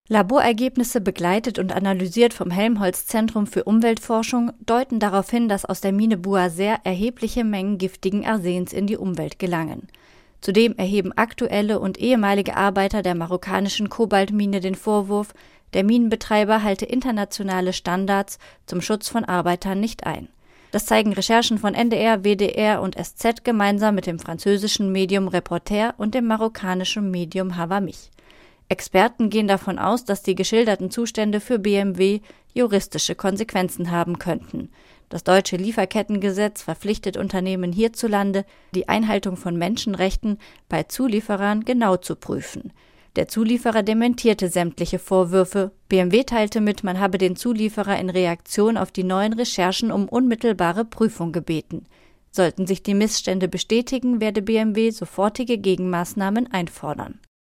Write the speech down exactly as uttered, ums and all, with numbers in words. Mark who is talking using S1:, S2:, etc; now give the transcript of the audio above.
S1: Laborergebnisse, begleitet und analysiert vom Helmholtz-Zentrum für Umweltforschung, deuten darauf hin, dass aus der Mine Buaser erhebliche Mengen giftigen Arsens in die Umwelt gelangen. Zudem erheben aktuelle und ehemalige Arbeiter der marokkanischen Kobaltmine den Vorwurf, der Minenbetreiber halte internationale Standards zum Schutz von Arbeitern nicht ein. Das zeigen Recherchen von N D R, W D R und S Z gemeinsam mit dem französischen Medium Reporter und dem marokkanischen Medium Hawamich. Experten gehen davon aus, dass die geschilderten Zustände für B M W juristische Konsequenzen haben könnten. Das deutsche Lieferkettengesetz verpflichtet Unternehmen hierzulande, die Einhaltung von Menschenrechten bei Zulieferern genau zu prüfen. Der Zulieferer dementierte sämtliche Vorwürfe. B M W teilte mit, man habe den Zulieferer in Reaktion auf die neuen Recherchen um unmittelbare Prüfung gebeten. Sollten sich die Missstände bestätigen, werde B M W sofortige Gegenmaßnahmen einfordern.